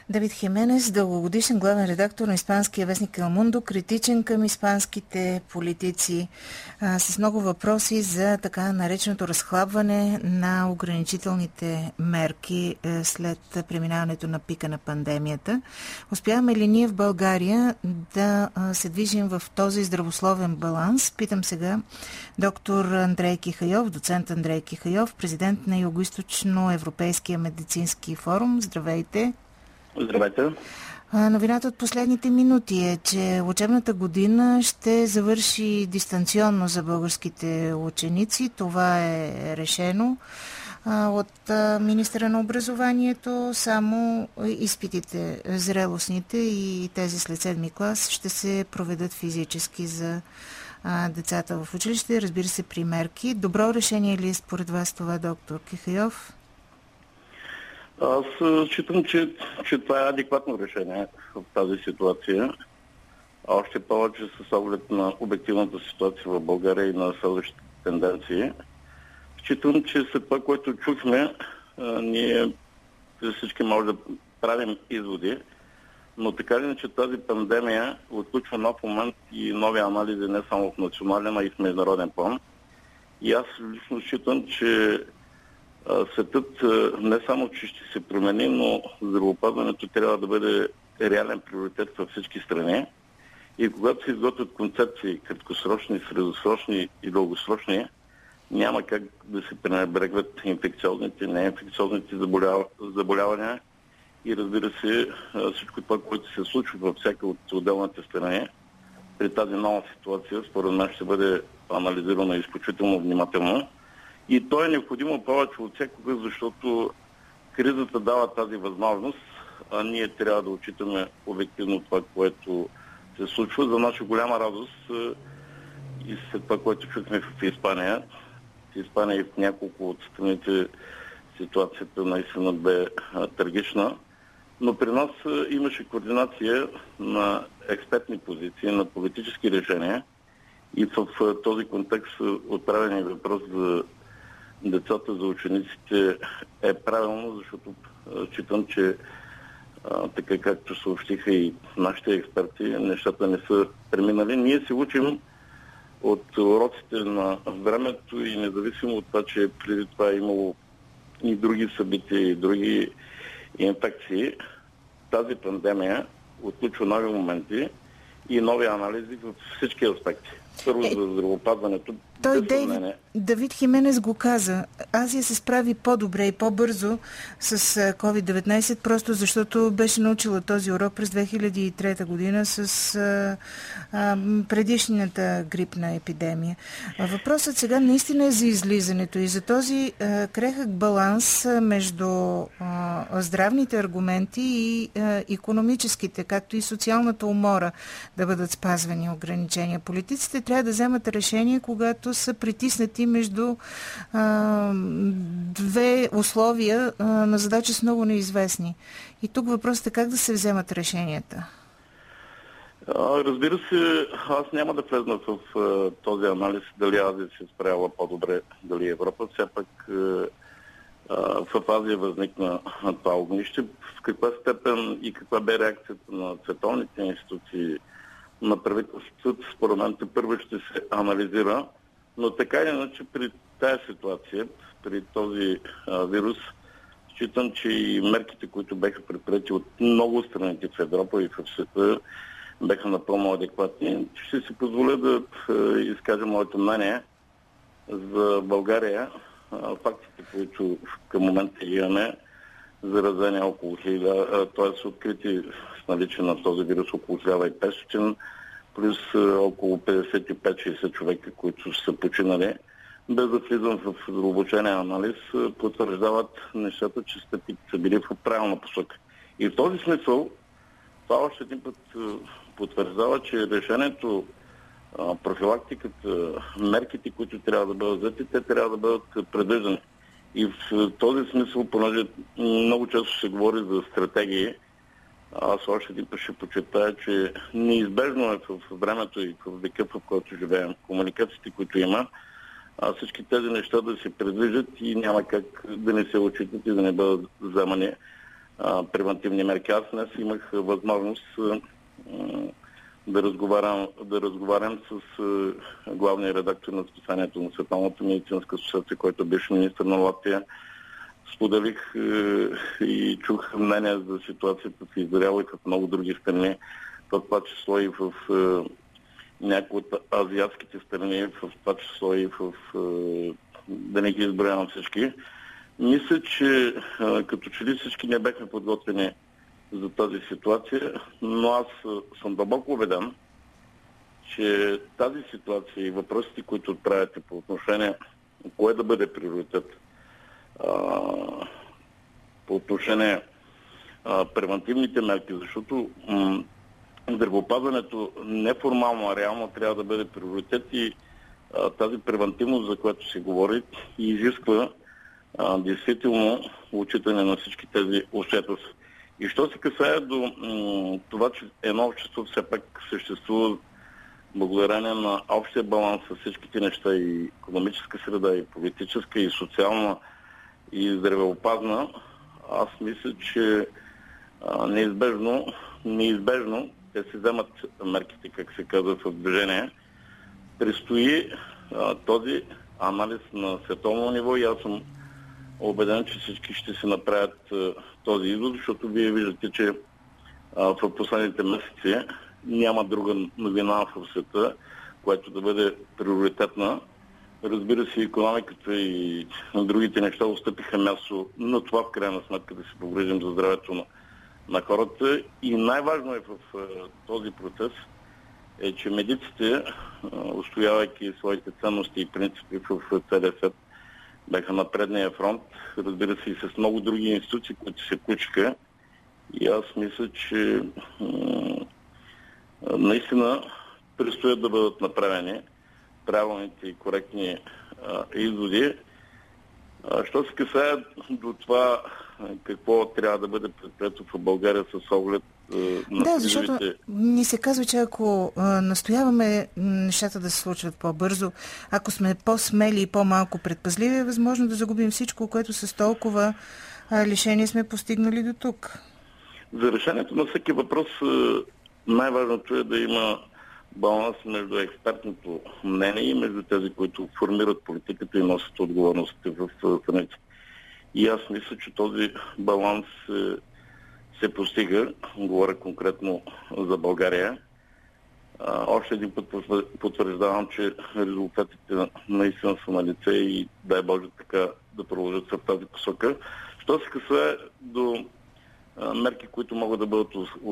Давид Хименес, дългогодишен главен редактор на испанския вестник El Mundo, критичен към испанските политици, с много въпроси за така нареченото разхлабване на ограничителните мерки след преминаването на пика на пандемията. Успяваме ли ние в България да се движим в този здравословен баланс? Питам сега доктор Андрей Кихайов, доцент Андрей Кихайов, президент на Югоизточно-европейския медицински форум. Здравейте! Здравейте! Новината от последните минути е, че учебната година ще завърши дистанционно за българските ученици. Това е решено от министъра на образованието. Само изпитите, зрелостните и тези след 7 клас ще се проведат физически за децата в училище. Разбира се, при мерки. Добро решение ли е според вас това, доктор Кихайов? Аз считам, че това е адекватно решение в тази ситуация. Още повече с оглед на обективната ситуация в България и на следващите тенденции. Считам, че след това, което чухме, ние всички може да правим изводи, но така или иначе тази пандемия отключва нов момент и нови анализи не само в национален, а и в международен план. И аз лично считам, че светът не само, че ще се промени, но здравеопазването трябва да бъде реален приоритет във всички страни. И когато се изготвят концепции краткосрочни, средосрочни и дългосрочни, няма как да се пренебрегват инфекциозните, неинфекциозните заболявания и разбира се всичко това, което се случва във всяка от отделните страни. При тази нова ситуация, според мен, ще бъде анализирано изключително внимателно. И то е необходимо повече от всякога, защото кризата дава тази възможност, а ние трябва да отчитаме обективно това, което се случва. За наша голяма радост и след това, което чухме в Испания. В Испания и в няколко от страните ситуацията наистина бе трагична. Но при нас имаше координация на експертни позиции, на политически решения. И в този контекст отправен въпрос за децата, за учениците е правилно, защото считам, че така както съобщиха и нашите експерти, нещата не са преминали. Ние се учим от уроците на времето и независимо от това, че преди това е имало и други събития, и други инфекции, тази пандемия отключва нови моменти и нови анализи във всички аспекти. Първо за здравеопазването. Давид Хименес го каза. Азия се справи по-добре и по-бързо с COVID-19, просто защото беше научила този урок през 2003 година с предишната грипна епидемия. Въпросът сега наистина е за излизането и за този крехък баланс между здравните аргументи и икономическите, както и социалната умора да бъдат спазвани ограничения. Политиците трябва да вземат решение, когато са притиснати между две условия на задача с много неизвестни. И тук въпросът е как да се вземат решенията. Разбира се, аз няма да влезна в този анализ дали Азия се справила по-добре, дали Европа. Все пак в Азия възникна това огнище. В каква степен и каква бе реакцията на световните институции, на правителството, според мен първо ще се анализира. Но така или иначе при тази ситуация, при този вирус, считам, че и мерките, които бяха предприети от много страните в Европа и в света, бяха напълно адекватни. Ще си позволя да изкажа моето мнение за България. Фактите, които към момента имаме, заразени около 1000, т.е. открити с наличие на този вирус около 1500, плюс около 55-60 човека, които са починали, без да влизам в задълбочения анализ, потвърждават нещата, че стъпките са били в правилна посока. И в този смисъл, това още един път потвърждава, че решението, профилактиката, мерките, които трябва да бъдат взети, те трябва да бъдат предвиждани. И в този смисъл, понеже много често се говори за стратегии, аз още един път ще почетая, че неизбежно е в времето и в века, в който живеем, комуникациите, които има, всички тези неща да се предвиждат и няма как да не се отчитат и да не бъдат вземани превентивни мерки. Аз днес имах възможност да разговарям с главния редактор на списанието на Световната медицинска асоциация, който беше министър на Латвия. Споделих и чух мнение за ситуацията в Израел и в много други страни, в това число и в някои от азиатските страни, в това число и в да не ги изброявам всички. Мисля, че като че ли всички не бяхме подготвени за тази ситуация, но аз съм дълбоко убеден, че тази ситуация и въпросите, които отправяте по отношение кое да бъде приоритет, по отношение превентивните мерки, защото здравеопазването неформално, а реално трябва да бъде приоритет и тази превентивност, за която се говори, изисква действително отчитане на всички тези обстоятелства. И що се касае до това, че едно общество все пак съществува благодарение на общия баланс с всичките неща, и икономическа среда, и политическа, и социална, и здравеопазна, аз мисля, че неизбежно те се вземат мерките, как се казва, в движение. Предстои този анализ на световно ниво и аз съм убеден, че всички ще се направят този извод, защото вие виждате, че в последните месеци няма друга новина в света, която да бъде приоритетна. Разбира се, икономиката и другите неща отстъпиха място на това, в крайна сметка, да се погрижим за здравето на хората. И най-важно е в този процес е, че медиците, устоявайки своите ценности и принципи в целия свят, бяха на предния фронт, разбира се, и с много други институции, които се включиха. И аз мисля, че наистина предстоят да бъдат направени правилните и коректни изводи. Що се касае до това какво трябва да бъде предприето в България с оглед на да, защото ни се казва, че ако настояваме нещата да се случват по-бързо, ако сме по-смели и по-малко предпазливи, е възможно да загубим всичко, което с толкова лишение сме постигнали до тук. За решението на всеки въпрос най-важното е да има баланс между експертното мнение и между тези, които формират политиката и носят отговорностите в страните. И аз мисля, че този баланс се постига. Говоря конкретно за България. Още един път потвърждавам, че резултатите наистина са на лице и дай Боже така да продължат в тази посока. Що се касае до мерки, които могат да бъдат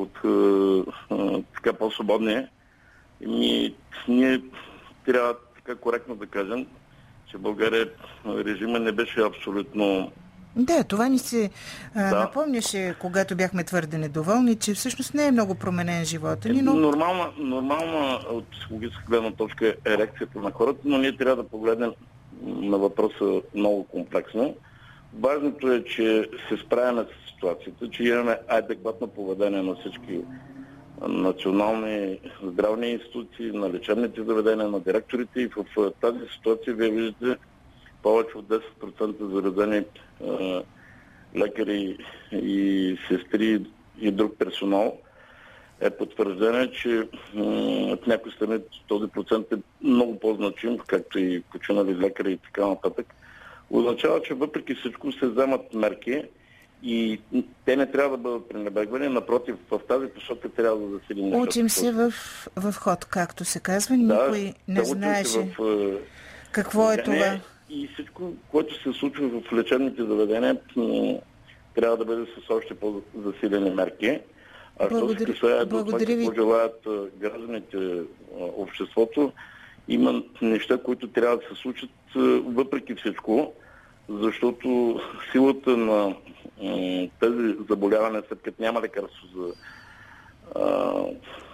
така по-свободни, ние трябва така коректно да кажем, че България режима не беше абсолютно... Да, това ни се напомняше, когато бяхме твърде недоволни, че всъщност не е много променен живота ни, но... Нормална от психологическа гледна точка е реакцията на хората, но ние трябва да погледнем на въпроса много комплексно. Важното е, че се справяме с ситуацията, че имаме адекватно поведение на всички национални здравни институции, на лечебните заведения, на директорите, и в тази ситуация вие виждате повече от 10% заразени лекари и сестри и друг персонал. Е потвърждение, че в някои страни този процент е много по-значим, както и починали лекари и така нататък. Означава, че въпреки всичко се вземат мерки и те не трябва да бъдат пренебрегвани. Напротив, в тази посока трябва да засилим нещата. Учим се в ход, както се казва. Никой не знаеше какво е това. И всичко, което се случва в лечебните заведения, трябва да бъде с още по-засилени мерки. А що се касае до това, какво желаят гражданите, обществото, има неща, които трябва да се случат въпреки всичко, защото силата на тези заболявания, след като няма лекарство за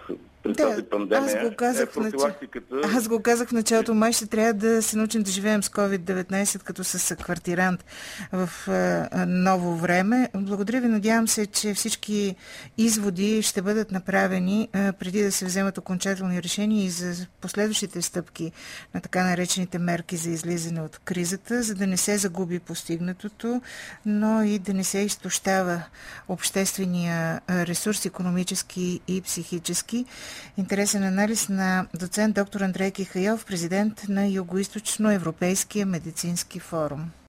при тази пандемия профилактиката. Аз го казах в началото, май ще трябва да се научим да живеем с COVID-19 като с съквартирант в ново време. Благодаря ви, надявам се, че всички изводи ще бъдат направени преди да се вземат окончателни решения и за последващите стъпки на така наречените мерки за излизане от кризата, за да не се загуби постигнатото, но и да не се изтощава обществения ресурс, икономически и психически. Интересен анализ на доцент доктор Андрей Кихайов, президент на Югоизточно-европейския медицински форум.